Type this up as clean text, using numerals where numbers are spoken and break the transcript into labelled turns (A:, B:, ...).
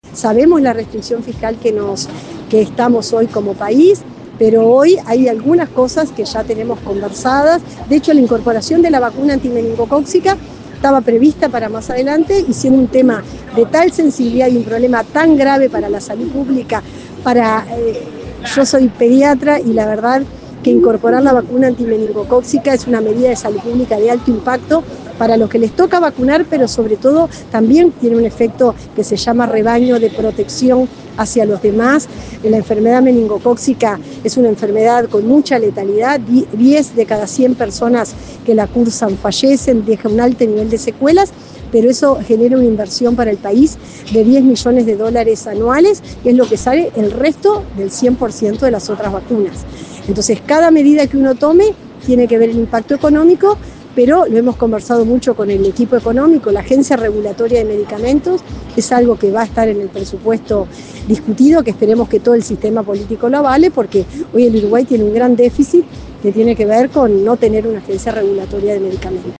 A: Sabemos la restricción fiscal que estamos hoy como país, pero hoy hay algunas cosas que ya tenemos conversadas. De hecho, la incorporación de la vacuna antimeningocócica estaba prevista para más adelante, y siendo un tema de tal sensibilidad y un problema tan grave para la salud pública, yo soy pediatra y la verdad que incorporar la vacuna antimeningocócica es una medida de salud pública de alto impacto para los que les toca vacunar, pero sobre todo también tiene un efecto que se llama rebaño de protección hacia los demás. La enfermedad meningocócica es una enfermedad con mucha letalidad, 10 de cada 100 personas que la cursan fallecen, deja un alto nivel de secuelas, pero eso genera una inversión para el país de $10 millones anuales, que es lo que sale el resto del 100% de las otras vacunas. Entonces, cada medida que uno tome tiene que ver el impacto económico, pero lo hemos conversado mucho con el equipo económico, la Agencia Regulatoria de Medicamentos, es algo que va a estar en el presupuesto discutido, que esperemos que todo el sistema político lo avale, porque hoy el Uruguay tiene un gran déficit que tiene que ver con no tener una agencia regulatoria de medicamentos.